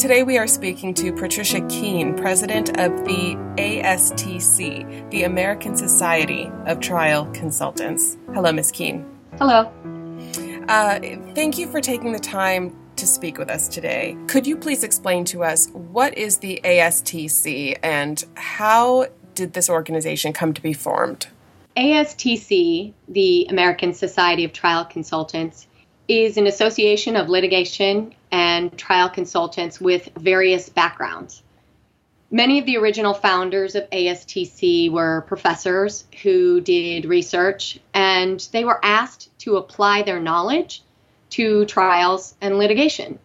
Today we are speaking to Patricia Keene, president of the ASTC, the American Society of Trial Consultants. Hello, Ms. Keene. Hello. Thank you for taking the time to speak with us today. Could you please explain to us what is the ASTC and how did this organization come to be formed? ASTC, the American Society of Trial Consultants, is an association of litigation and trial consultants with various backgrounds. Many of the original founders of ASTC were professors who did research, and they were asked to apply their knowledge to trials and litigation.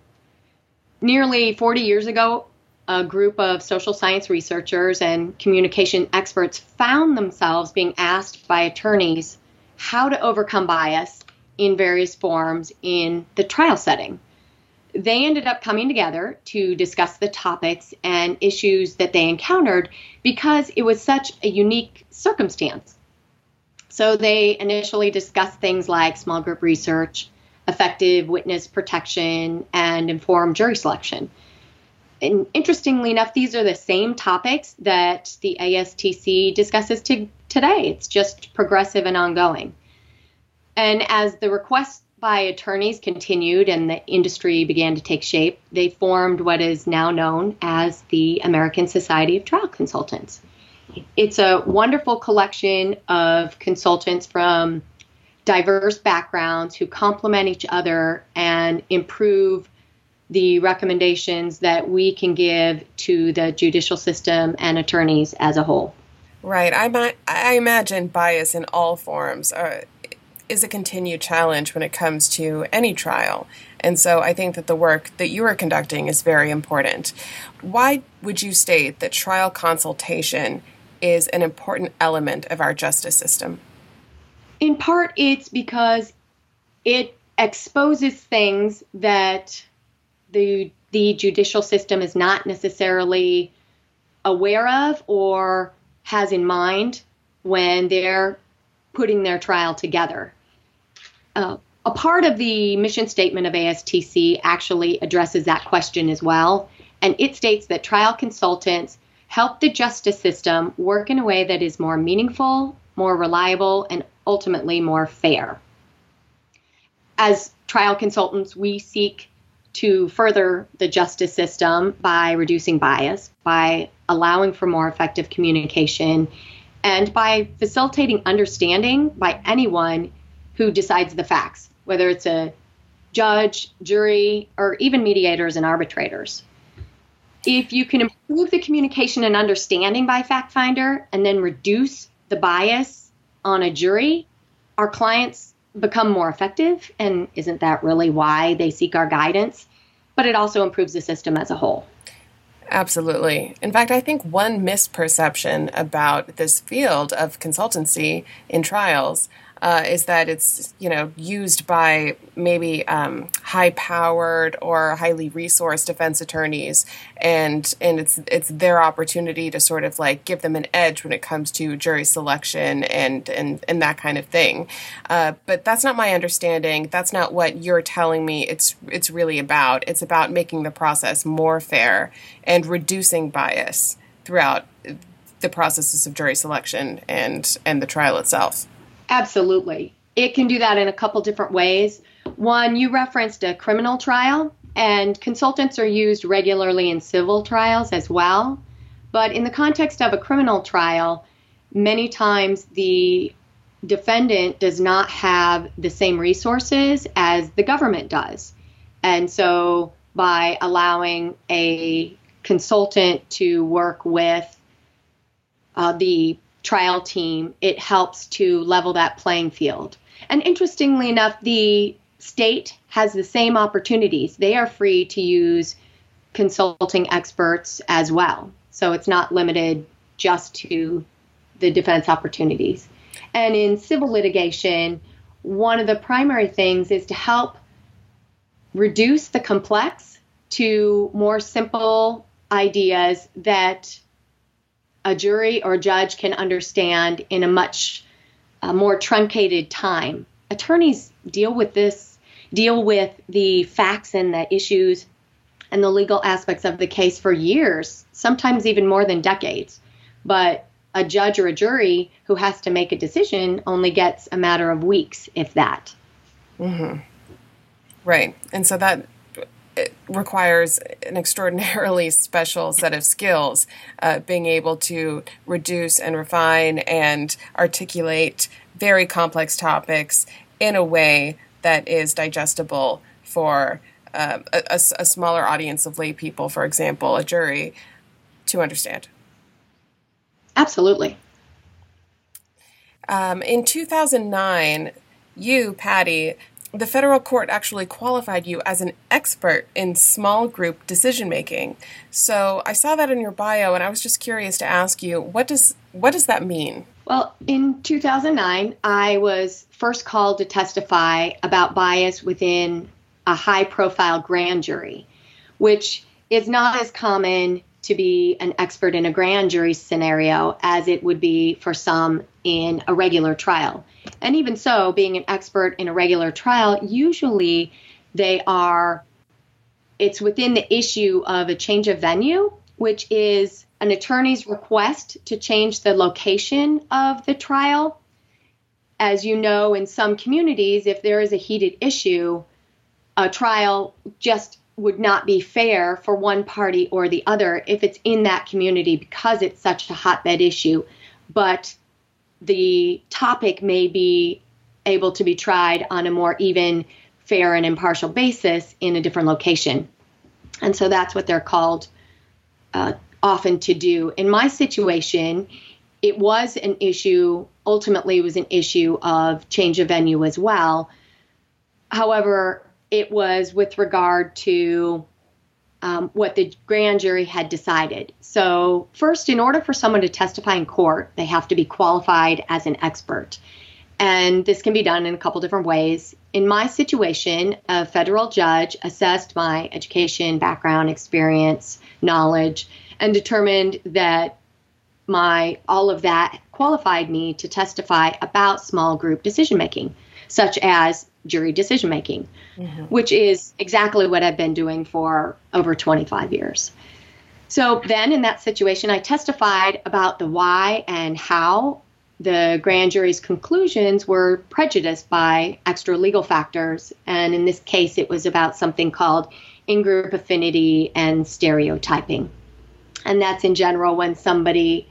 Nearly 40 years ago, a group of social science researchers and communication experts found themselves being asked by attorneys how to overcome bias in various forms in the trial setting. They ended up coming together to discuss the topics and issues that they encountered because it was such a unique circumstance. So they initially discussed things like small group research, effective witness protection, and informed jury selection. And interestingly enough, these are the same topics that the ASTC discusses today. It's just progressive and ongoing. And as the requests by attorneys continued and the industry began to take shape, they formed what is now known as the American Society of Trial Consultants. It's a wonderful collection of consultants from diverse backgrounds who complement each other and improve the recommendations that we can give to the judicial system and attorneys as a whole. Right. I imagine bias in all forms is a continued challenge when it comes to any trial. And so I think that the work that you are conducting is very important. Why would you state that trial consultation is an important element of our justice system? In part, it's because it exposes things that the judicial system is not necessarily aware of or has in mind when they're putting their trial together. A part of the mission statement of ASTC actually addresses that question as well, and it states that trial consultants help the justice system work in a way that is more meaningful, more reliable, and ultimately more fair. As trial consultants, we seek to further the justice system by reducing bias, by allowing for more effective communication, and by facilitating understanding by anyone who decides the facts, whether it's a judge, jury, or even mediators and arbitrators. If you can improve the communication and understanding by fact finder and then reduce the bias on a jury, our clients become more effective. And isn't that really why they seek our guidance? But it also improves the system as a whole. Absolutely. In fact, I think one misperception about this field of consultancy in trials is that it's, used by maybe high-powered or highly resourced defense attorneys, and it's their opportunity to sort of like give them an edge when it comes to jury selection and that kind of thing. But that's not my understanding. That's not what you're telling me. It's really about. It's about making the process more fair and reducing bias throughout the processes of jury selection and the trial itself. Absolutely. It can do that in a couple different ways. One, you referenced a criminal trial, and consultants are used regularly in civil trials as well. But in the context of a criminal trial, many times the defendant does not have the same resources as the government does. And so by allowing a consultant to work with the trial team, it helps to level that playing field. And interestingly enough, the state has the same opportunities. They are free to use consulting experts as well. So it's not limited just to the defense opportunities. And in civil litigation, one of the primary things is to help reduce the complex to more simple ideas that a jury or judge can understand in a much more truncated time. Attorneys deal with the facts and the issues and the legal aspects of the case for years, sometimes even more than decades. But a judge or a jury who has to make a decision only gets a matter of weeks, if that. Mm-hmm. Right. And so that it requires an extraordinarily special set of skills, being able to reduce and refine and articulate very complex topics in a way that is digestible for a smaller audience of lay people, for example, a jury, to understand. Absolutely. In 2009, you, Patty, the federal court actually qualified you as an expert in small group decision making. So I saw that in your bio, and I was just curious to ask you, what does that mean? Well, in 2009, I was first called to testify about bias within a high-profile grand jury, which is not as common to be an expert in a grand jury scenario as it would be for some in a regular trial. And even so, being an expert in a regular trial, usually it's within the issue of a change of venue, which is an attorney's request to change the location of the trial. As you know, in some communities, if there is a heated issue, a trial just would not be fair for one party or the other if it's in that community because it's such a hotbed issue. But the topic may be able to be tried on a more even, fair, and impartial basis in a different location. And so that's what they're called often to do. In my situation, it was an issue, ultimately it was an issue of change of venue as well. However, it was with regard to what the grand jury had decided. So first, in order for someone to testify in court, they have to be qualified as an expert. And this can be done in a couple different ways. In my situation, a federal judge assessed my education, background, experience, knowledge, and determined that all of that qualified me to testify about small group decision-making, such as jury decision-making, which is exactly what I've been doing for over 25 years. So then in that situation, I testified about the why and how the grand jury's conclusions were prejudiced by extra legal factors. And in this case, it was about something called in-group affinity and stereotyping. And that's in general when somebody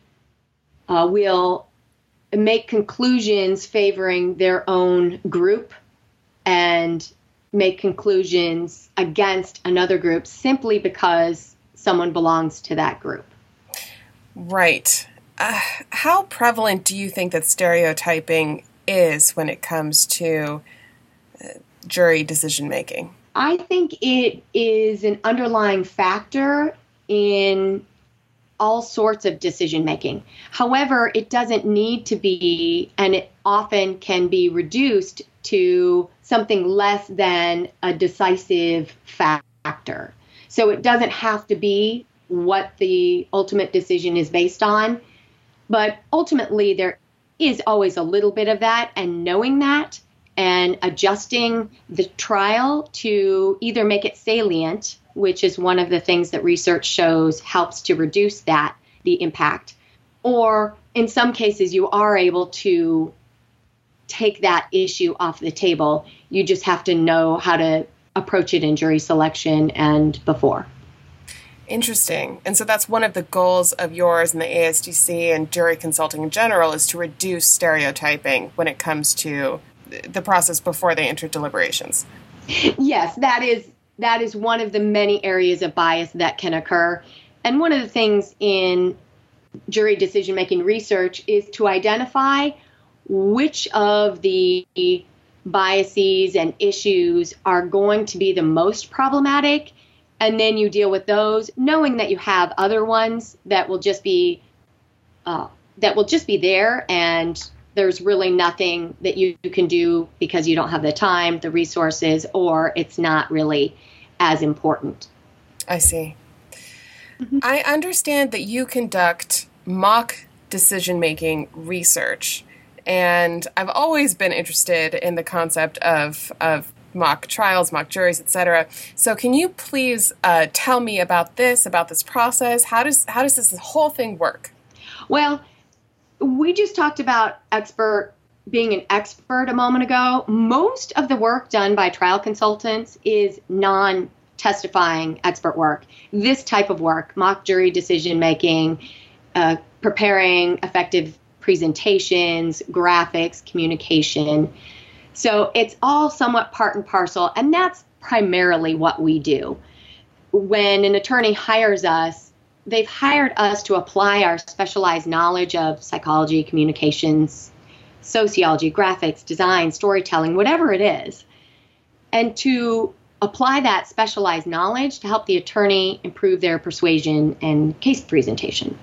will make conclusions favoring their own group and make conclusions against another group simply because someone belongs to that group. Right. How prevalent do you think that stereotyping is when it comes to jury decision making? I think it is an underlying factor in all sorts of decision making. However, it doesn't need to be, and it often can be reduced to something less than a decisive factor. So it doesn't have to be what the ultimate decision is based on, but ultimately there is always a little bit of that, and knowing that and adjusting the trial to either make it salient, which is one of the things that research shows helps to reduce the impact, or in some cases you are able to take that issue off the table. You just have to know how to approach it in jury selection and before. Interesting. And so that's one of the goals of yours and the ASDC and jury consulting in general is to reduce stereotyping when it comes to the process before they enter deliberations. Yes, that is one of the many areas of bias that can occur. And one of the things in jury decision-making research is to identify which of the biases and issues are going to be the most problematic, and then you deal with those, knowing that you have other ones that will just be there, and there's really nothing that you can do because you don't have the time, the resources, or it's not really as important. I see. Mm-hmm. I understand that you conduct mock decision-making research, and I've always been interested in the concept of mock trials, mock juries, etc. So can you please tell me about this process? How does this whole thing work? Well, we just talked about being an expert a moment ago. Most of the work done by trial consultants is non-testifying expert work. This type of work, mock jury decision making, preparing effective presentations, graphics, communication. So it's all somewhat part and parcel, and that's primarily what we do. When an attorney hires us, they've hired us to apply our specialized knowledge of psychology, communications, sociology, graphics, design, storytelling, whatever it is, and to apply that specialized knowledge to help the attorney improve their persuasion and case presentation.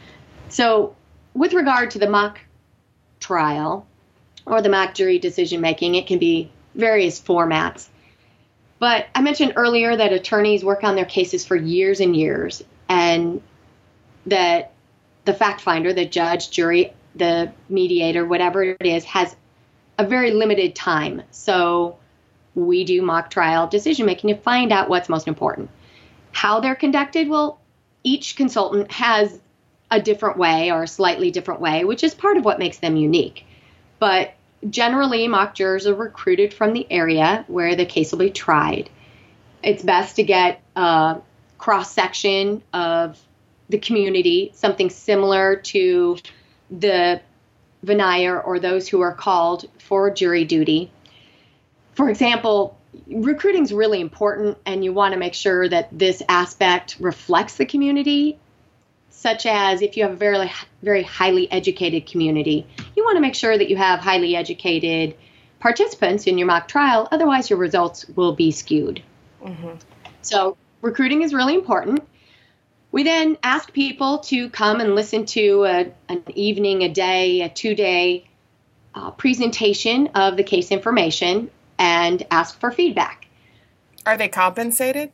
So with regard to the mock trial or the mock jury decision making, it can be various formats. But I mentioned earlier that attorneys work on their cases for years and years, and that the fact finder, the judge, jury, the mediator, whatever it is, has a very limited time. So we do mock trial decision making to find out what's most important. How they're conducted, well, each consultant has a different way or a slightly different way, which is part of what makes them unique. But generally, mock jurors are recruited from the area where the case will be tried. It's best to get a cross-section of the community, something similar to the venire or those who are called for jury duty. For example, recruiting is really important, and you want to make sure that this aspect reflects the community, such as if you have a very, very highly educated community, you want to make sure that you have highly educated participants in your mock trial, otherwise your results will be skewed. Mm-hmm. So recruiting is really important. We then ask people to come and listen to an evening, a day, a 2-day presentation of the case information and ask for feedback. Are they compensated?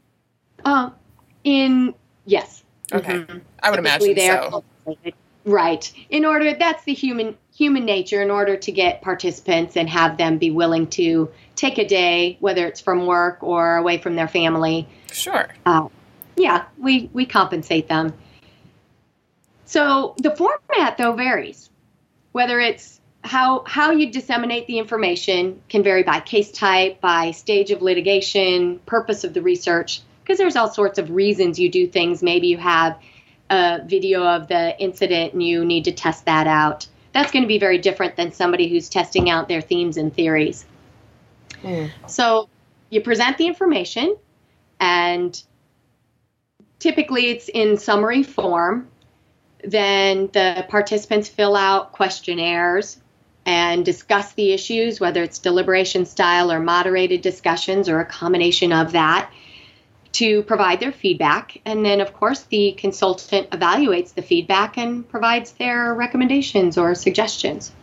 Yes. Okay. Mm-hmm. I would imagine so. Right. That's the human nature, in order to get participants and have them be willing to take a day, whether it's from work or away from their family. Sure. Yeah, we compensate them. So the format, though, varies. Whether it's how you disseminate the information can vary by case type, by stage of litigation, purpose of the research, because there's all sorts of reasons you do things. Maybe you have a video of the incident and you need to test that out. That's going to be very different than somebody who's testing out their themes and theories. So you present the information, and typically it's in summary form. Then the participants fill out questionnaires and discuss the issues, whether it's deliberation style or moderated discussions or a combination of that, to provide their feedback. And then, of course, the consultant evaluates the feedback and provides their recommendations or suggestions.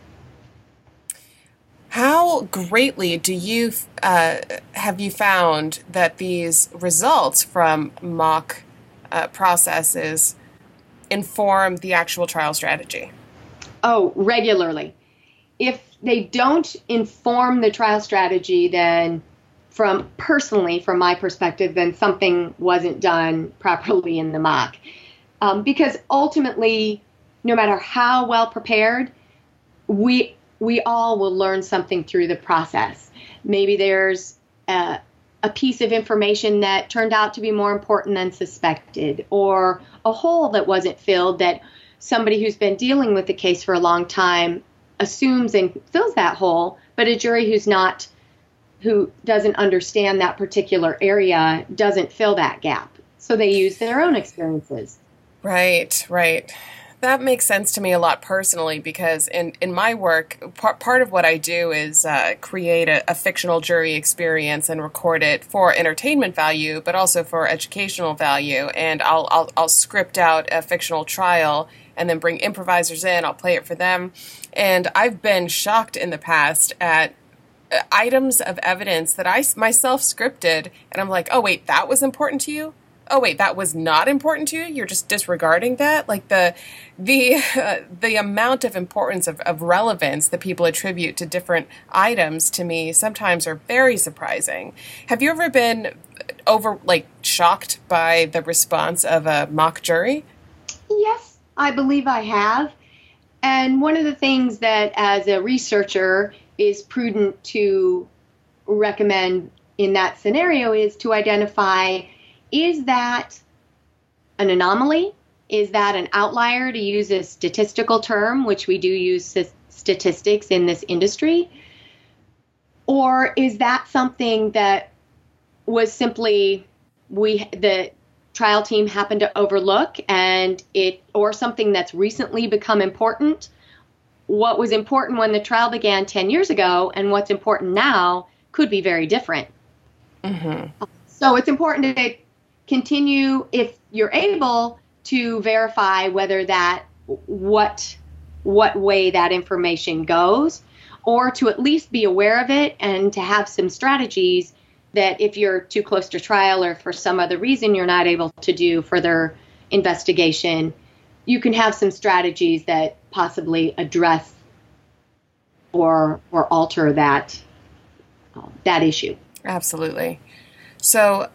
How greatly do you have you found that these results from mock processes inform the actual trial strategy? Oh, regularly. If they don't inform the trial strategy, then from my perspective, then something wasn't done properly in the mock. Because ultimately, no matter how well prepared, we all will learn something through the process. Maybe there's a piece of information that turned out to be more important than suspected, or a hole that wasn't filled that somebody who's been dealing with the case for a long time assumes and fills that hole, but a jury who doesn't understand that particular area doesn't fill that gap. So they use their own experiences. Right. That makes sense to me a lot personally, because in my work, part of what I do is create a fictional jury experience and record it for entertainment value, but also for educational value. And I'll script out a fictional trial and then bring improvisers in. I'll play it for them. And I've been shocked in the past at items of evidence that I myself scripted, and I'm like, oh, wait, that was important to you? oh wait, that was not important to you? You're just disregarding that? Like the amount of importance of relevance that people attribute to different items to me sometimes are very surprising. Have you ever been shocked by the response of a mock jury? Yes, I believe I have. And one of the things that as a researcher is prudent to recommend in that scenario is to identify, is that an anomaly? Is that an outlier, to use a statistical term, which we do use statistics in this industry? Or is that something that was simply the trial team happened to overlook or something that's recently become important? What was important when the trial began 10 years ago and what's important now could be very different. Mm-hmm. So it's important to continue, if you're able, to verify whether what way that information goes, or to at least be aware of it and to have some strategies that if you're too close to trial or for some other reason you're not able to do further investigation, you can have some strategies that possibly address or alter that issue. Absolutely. So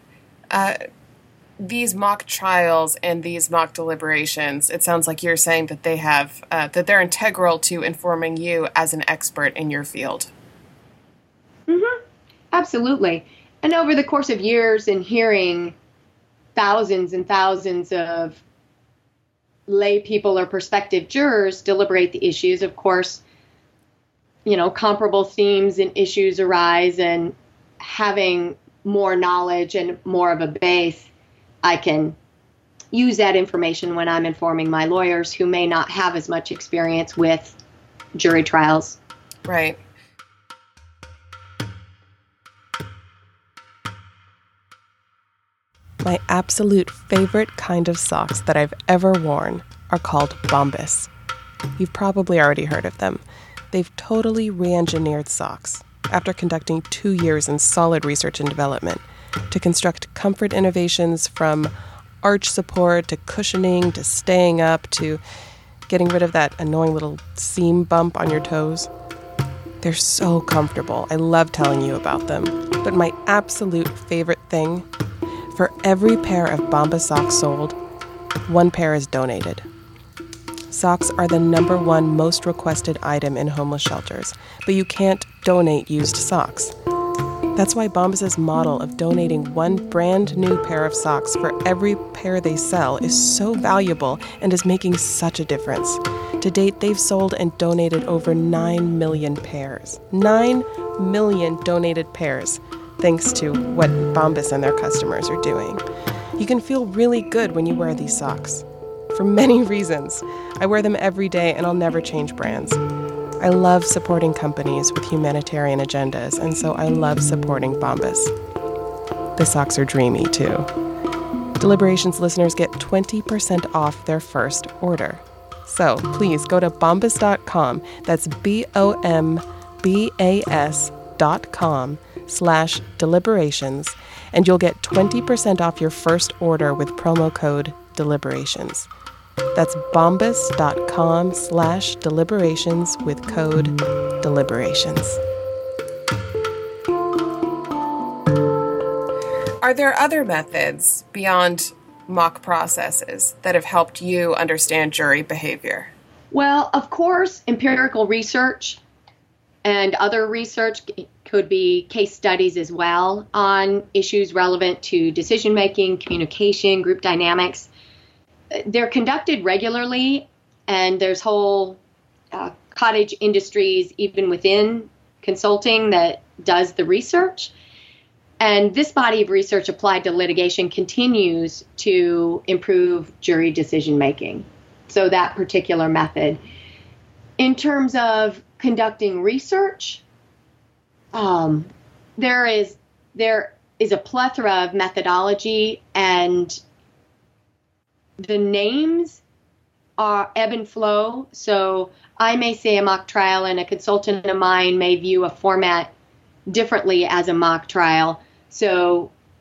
these mock trials and these mock deliberations, it sounds like you're saying that they have that they're integral to informing you as an expert in your field. Mm-hmm. Absolutely. And over the course of years and hearing thousands and thousands of lay people or prospective jurors deliberate the issues, of course, comparable themes and issues arise, and having more knowledge and more of a base, I can use that information when I'm informing my lawyers who may not have as much experience with jury trials. Right. My absolute favorite kind of socks that I've ever worn are called Bombas. You've probably already heard of them. They've totally re-engineered socks after conducting 2 years in solid research and development to construct comfort innovations from arch support to cushioning to staying up to getting rid of that annoying little seam bump on your toes. They're so comfortable. I love telling you about them. But my absolute favorite thing, for every pair of Bombas socks sold, 1 pair is donated. Socks are the #1 most requested item in homeless shelters, but you can't donate used socks. That's why Bombas' model of donating 1 brand new pair of socks for every pair they sell is so valuable and is making such a difference. To date, they've sold and donated over 9 million pairs. 9 million donated pairs, thanks to what Bombas and their customers are doing. You can feel really good when you wear these socks. For many reasons. I wear them every day and I'll never change brands. I love supporting companies with humanitarian agendas, and so I love supporting Bombas. The socks are dreamy, too. Deliberations listeners get 20% off their first order. So please go to bombas.com, that's BOMBAS.com/deliberations, and you'll get 20% off your first order with promo code deliberations. That's bombas.com/deliberations with code deliberations. Are there other methods beyond mock processes that have helped you understand jury behavior? Well, of course, empirical research and other research could be case studies as well on issues relevant to decision-making, communication, group dynamics. They're conducted regularly, and there's whole cottage industries, even within consulting, that does the research. And this body of research applied to litigation continues to improve jury decision-making. So that particular method. In terms of conducting research, there is a plethora of methodology, and the names are ebb and flow. So I may say a mock trial, and a consultant of mine may view a format differently as a mock trial. So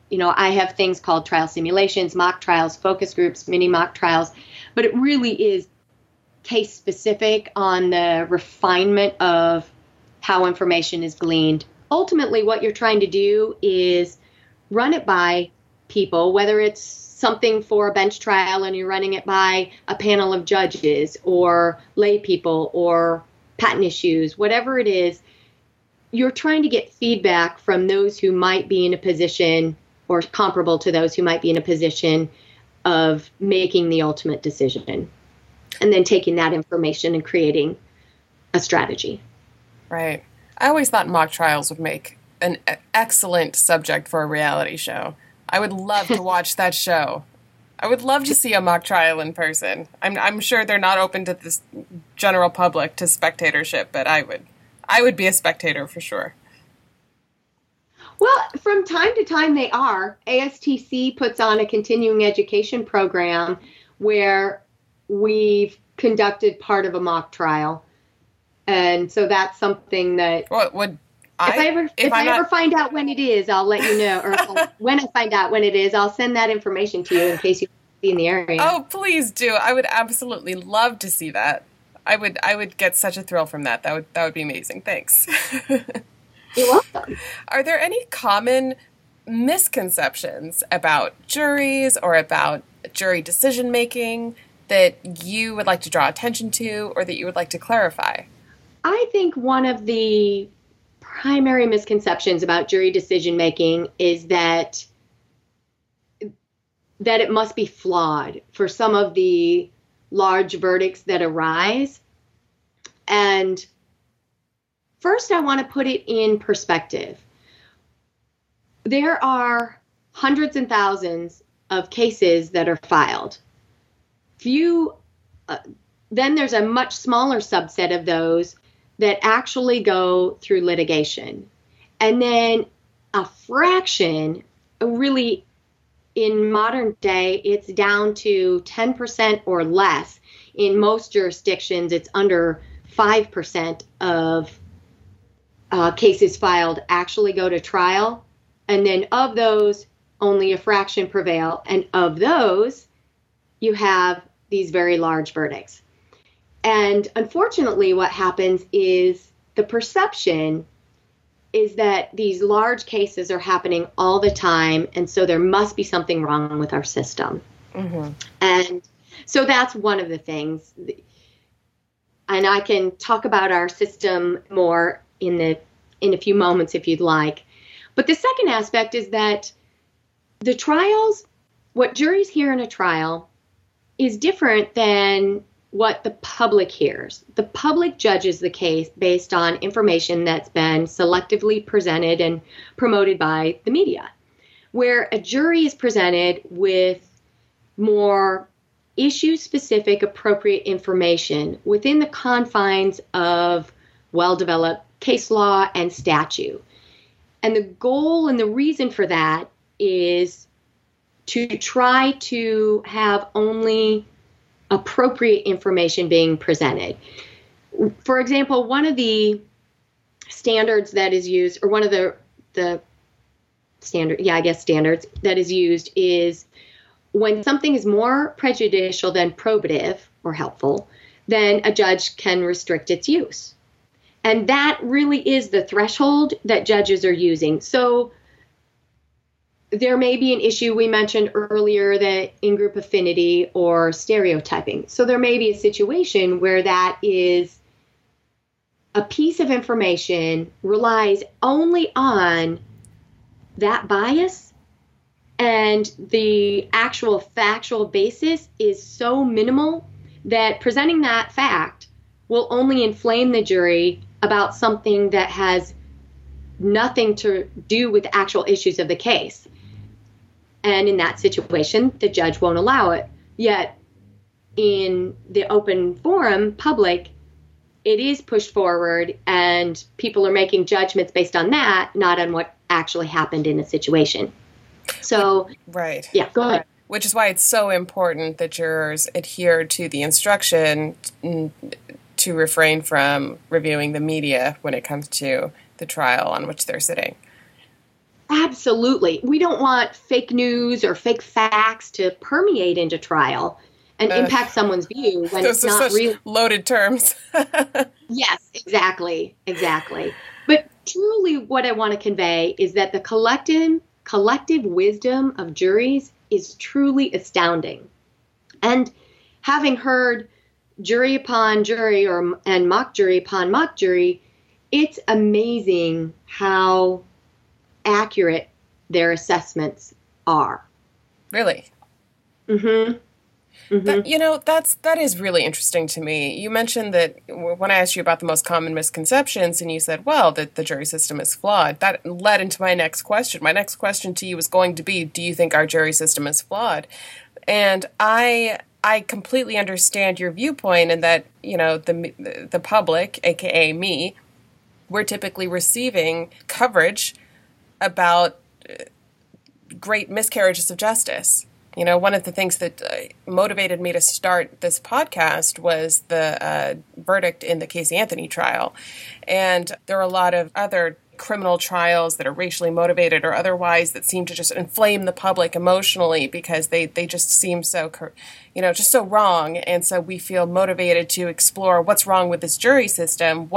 I have things called trial simulations, mock trials, focus groups, mini mock trials, but it really is case specific on the refinement of how information is gleaned. Ultimately, what you're trying to do is run it by people, whether it's something for a bench trial and you're running it by a panel of judges or lay people or patent issues, whatever it is, you're trying to get feedback from those who might be in a position or comparable to those who might be in a position of making the ultimate decision, and then taking that information and creating a strategy. Right. I always thought mock trials would make an excellent subject for a reality show. I would love to watch that show. I would love to see a mock trial in person. I'm sure they're not open to the general public, to spectatorship, but I would be a spectator for sure. Well, from time to time they are. ASTC puts on a continuing education program where we've conducted part of a mock trial. And so that's something that if I ever find out when it is, I'll let you know. Or when I find out when it is, I'll send that information to you in case you be in the area. Oh, please do. I would absolutely love to see that. I would get such a thrill from that. That would be amazing. Thanks. You're welcome. Are there any common misconceptions about juries or about jury decision making that you would like to draw attention to or that you would like to clarify? I think one of the primary misconceptions about jury decision making is that it must be flawed for some of the large verdicts that arise. And first, I want to put it in perspective. There are hundreds and thousands of cases that are filed. Then there's a much smaller subset of those that actually go through litigation. And then a fraction, really in modern day, it's down to 10% or less. In most jurisdictions, it's under 5% of cases filed actually go to trial. And then of those, only a fraction prevail. And of those, you have these very large verdicts. And unfortunately, what happens is the perception is that these large cases are happening all the time, and so there must be something wrong with our system. Mm-hmm. And so that's one of the things. And I can talk about our system more in a few moments if you'd like. But the second aspect is that the trials, what juries hear in a trial, is different than what the public hears. The public judges the case based on information that's been selectively presented and promoted by the media, where a jury is presented with more issue-specific, appropriate information within the confines of well-developed case law and statute. And the goal and the reason for that is to try to have only appropriate information being presented. For example, one of the standards that is used, or one of the standards that is used is when something is more prejudicial than probative or helpful, then a judge can restrict its use. And that really is the threshold that judges are using. So there may be an issue we mentioned earlier, that in-group affinity or stereotyping. So there may be a situation where that is a piece of information relies only on that bias, and the actual factual basis is so minimal that presenting that fact will only inflame the jury about something that has nothing to do with the actual issues of the case. And in that situation, the judge won't allow it. Yet, in the open forum, public, it is pushed forward, and people are making judgments based on that, not on what actually happened in a situation. So, right. Yeah, go ahead. Which is why it's so important that jurors adhere to the instruction to refrain from reviewing the media when it comes to the trial on which they're sitting. Absolutely. We don't want fake news or fake facts to permeate into trial and impact someone's view when those it's are not such really. loaded terms. Yes, exactly. Exactly. But truly what I want to convey is that the collective wisdom of juries is truly astounding. And having heard jury upon jury and mock jury upon mock jury, it's amazing how accurate their assessments are. Really? Mm-hmm. Mm-hmm. That is really interesting to me. You mentioned that when I asked you about the most common misconceptions, and you said, well, that the jury system is flawed. That led into my next question. My next question to you was going to be, do you think our jury system is flawed? And I completely understand your viewpoint in that, the public, aka me, we're typically receiving coverage about great miscarriages of justice. One of the things that motivated me to start this podcast was the verdict in the Casey Anthony trial. And there are a lot of other criminal trials that are racially motivated or otherwise that seem to just inflame the public emotionally because they just seem so, just so wrong. And so we feel motivated to explore what's wrong with this jury system.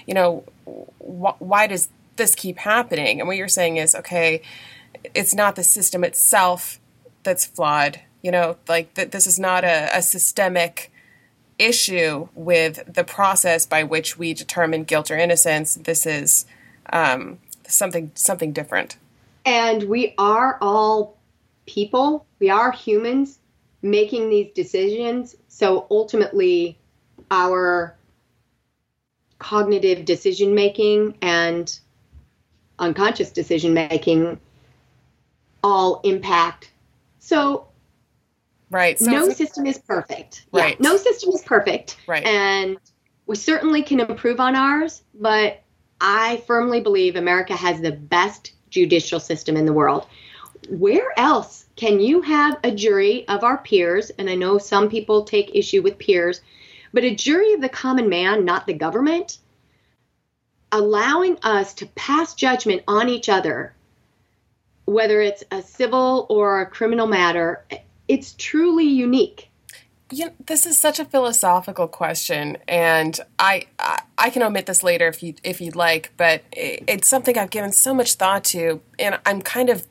Why does this keep happening? And what you're saying is, okay, it's not the system itself that's flawed. This is not a systemic issue with the process by which we determine guilt or innocence. This is something different. And we are all people. We are humans making these decisions. So ultimately, our cognitive decision making and unconscious decision making all impact. So, right. So no system is perfect. Right. Yeah, no system is perfect. Right. And we certainly can improve on ours, but I firmly believe America has the best judicial system in the world. Where else can you have a jury of our peers? And I know some people take issue with peers, but a jury of the common man, not the government, allowing us to pass judgment on each other, whether it's a civil or a criminal matter, it's truly unique. This is such a philosophical question, and I can omit this later if you'd like, but it's something I've given so much thought to, and I'm kind of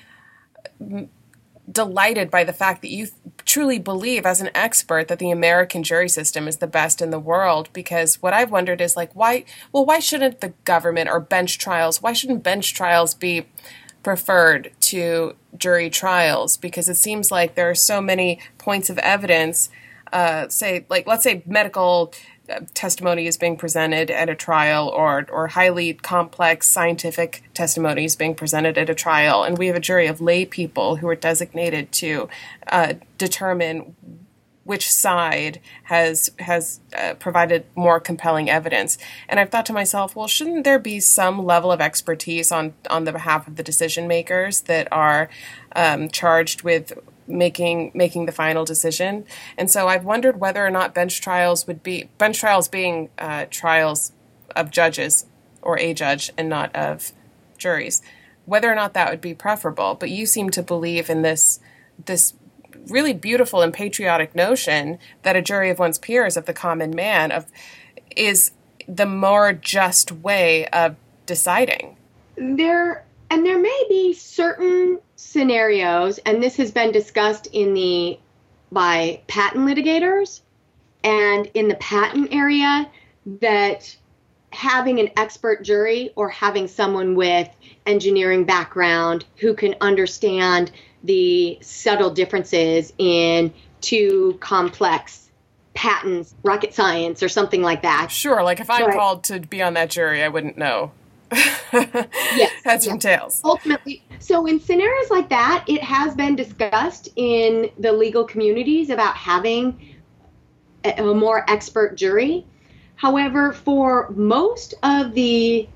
delighted by the fact that you truly believe as an expert that the American jury system is the best in the world, because what I've wondered is why shouldn't the government or why shouldn't bench trials be preferred to jury trials? Because it seems like there are so many points of evidence, let's say medical testimony is being presented at a trial, or highly complex scientific testimony is being presented at a trial, and we have a jury of lay people who are designated to determine which side has provided more compelling evidence. And I've thought to myself, well, shouldn't there be some level of expertise on the behalf of the decision makers that are charged with making the final decision? And so I've wondered whether or not bench trials being trials of judges or a judge and not of juries, whether or not that would be preferable. But you seem to believe in this really beautiful and patriotic notion that a jury of one's peers, of the common man, is the more just way of deciding. There may be certain scenarios, and this has been discussed by patent litigators and in the patent area, that having an expert jury or having someone with engineering background who can understand the subtle differences in two complex patents, rocket science, or something like that. Sure, like if I'm called to be on that jury, I wouldn't know. Yes. Heads from tails. Ultimately, so in scenarios like that, it has been discussed in the legal communities about having a more expert jury. However, for most of the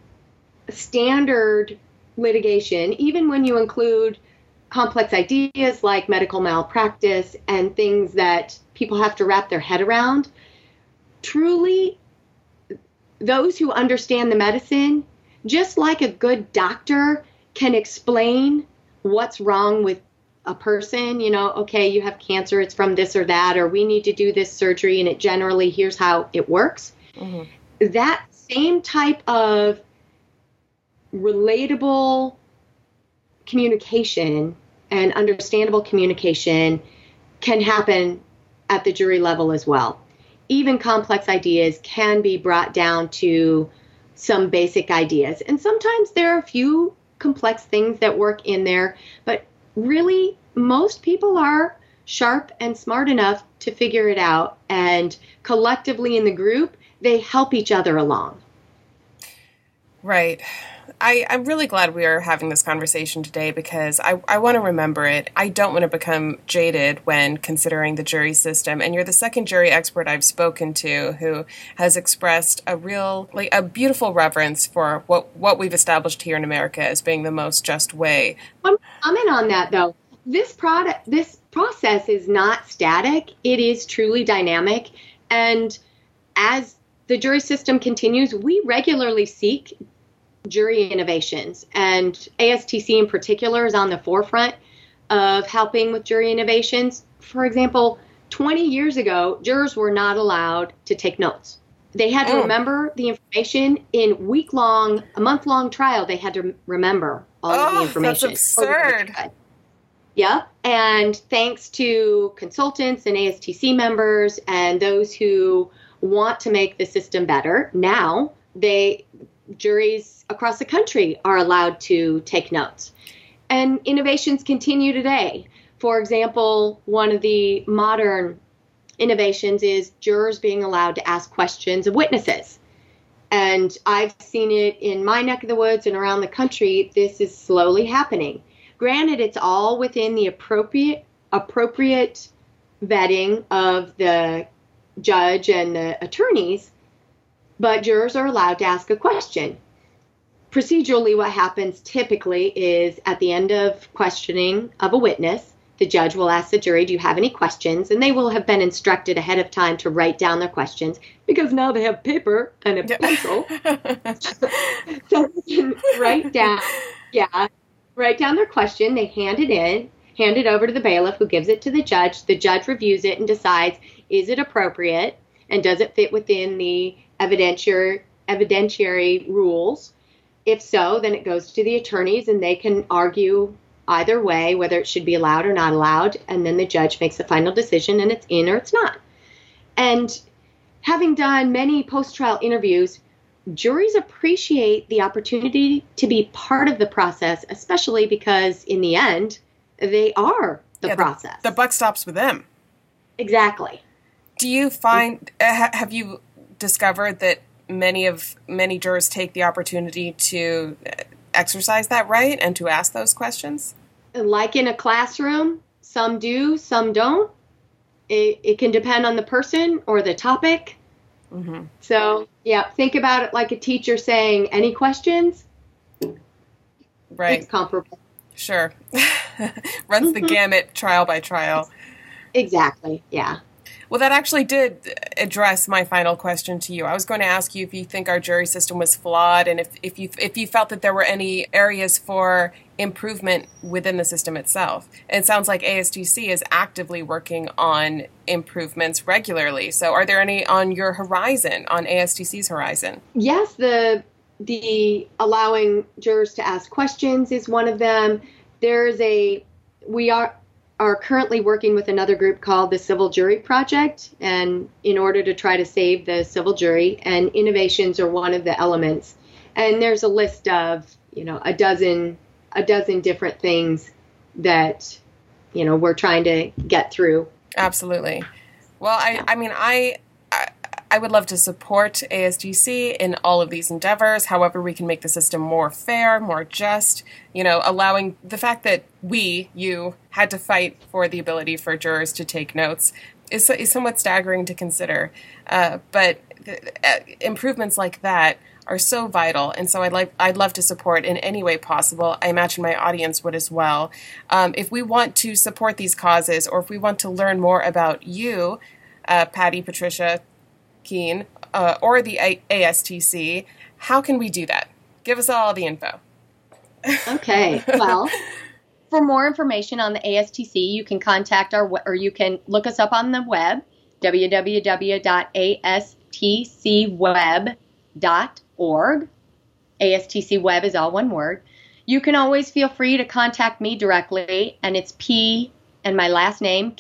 standard litigation, even when you include complex ideas like medical malpractice and things that people have to wrap their head around, truly, those who understand the medicine, just like a good doctor, can explain what's wrong with a person, okay, you have cancer, it's from this or that, or we need to do this surgery, and it generally, here's how it works. Mm-hmm. That same type of relatable communication and understandable communication can happen at the jury level as well. Even complex ideas can be brought down to some basic ideas. And sometimes there are a few complex things that work in there, but really most people are sharp and smart enough to figure it out. And collectively in the group, they help each other along. Right. I'm really glad we are having this conversation today because I want to remember it. I don't want to become jaded when considering the jury system. And you're the second jury expert I've spoken to who has expressed a beautiful reverence for what we've established here in America as being the most just way. One comment on that, though. This process is not static. It is truly dynamic. And as the jury system continues, we regularly seek jury innovations, and ASTC in particular is on the forefront of helping with jury innovations. For example, 20 years ago, jurors were not allowed to take notes. They had to remember the information in a month-long trial. They had to remember all of the information. That's absurd. Yeah, and thanks to consultants and ASTC members and those who want to make the system better, now juries across the country are allowed to take notes. And innovations continue today. For example, one of the modern innovations is jurors being allowed to ask questions of witnesses. And I've seen it in my neck of the woods and around the country. This is slowly happening. Granted, it's all within the appropriate vetting of the judge and the attorneys, but jurors are allowed to ask a question. Procedurally, what happens typically is at the end of questioning of a witness, the judge will ask the jury, do you have any questions? And they will have been instructed ahead of time to write down their questions because now they have paper and a pencil. So they can write down their question. They hand it over to the bailiff who gives it to the judge. The judge reviews it and decides, is it appropriate and does it fit within the evidentiary rules? If so, then it goes to the attorneys and they can argue either way, whether it should be allowed or not allowed. And then the judge makes a final decision and it's in or it's not. And having done many post-trial interviews, juries appreciate the opportunity to be part of the process, especially because in the end, they are the process. The buck stops with them. Exactly. Do you find, have you discovered that many jurors take the opportunity to exercise that right and to ask those questions? Like in a classroom, some do, some don't. It can depend on the person or the topic. Mm-hmm. So, think about it like a teacher saying, any questions? Right. It's comparable. Sure. Runs the gamut trial by trial. Exactly, yeah. Well, that actually did address my final question to you. I was going to ask you if you think our jury system was flawed and if you felt that there were any areas for improvement within the system itself. And it sounds like ASTC is actively working on improvements regularly. So are there any on your horizon, on ASTC's horizon? Yes, the allowing jurors to ask questions is one of them. We are currently working with another group called the Civil Jury Project, and in order to try to save the civil jury, and innovations are one of the elements. And there's a list of, a dozen different things that, we're trying to get through. Absolutely. Well, I would love to support ASTC in all of these endeavors, however we can make the system more fair, more just, allowing the fact that you had to fight for the ability for jurors to take notes is somewhat staggering to consider. But improvements like that are so vital, and so I'd love to support in any way possible. I imagine my audience would as well. If we want to support these causes, or if we want to learn more about you, Patty Patricia Keene, or the ASTC, how can we do that? Give us all the info. Okay. Well, for more information on the ASTC, you can contact or you can look us up on the web, www.astcweb.org. ASTC Web is all one word. You can always feel free to contact me directly, and it's P and my last name,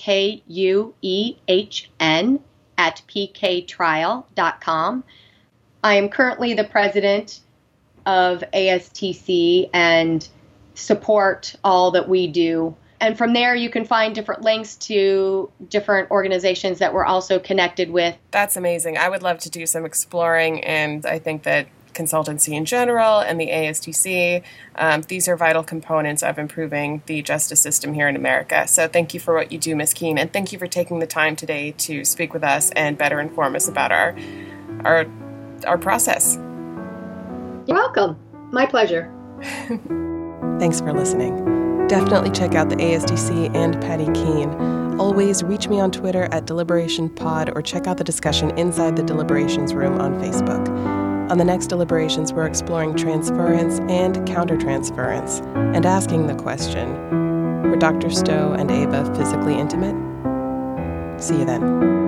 KUEHN, at pktrial.com. I am currently the president of ASTC and support all that we do. And from there, you can find different links to different organizations that we're also connected with. That's amazing. I would love to do some exploring, and I think that consultancy in general and the ASTC, these are vital components of improving the justice system here in America. So thank you for what you do, Ms. Keene, and thank you for taking the time today to speak with us and better inform us about our process. You're welcome. My pleasure. Thanks for listening. Definitely check out the ASTC and Patty Keene. Always reach me on Twitter at DeliberationPod or check out the discussion inside the Deliberations room on Facebook. On the next Deliberations, we're exploring transference and countertransference and asking the question, were Dr. Stowe and Ava physically intimate? See you then.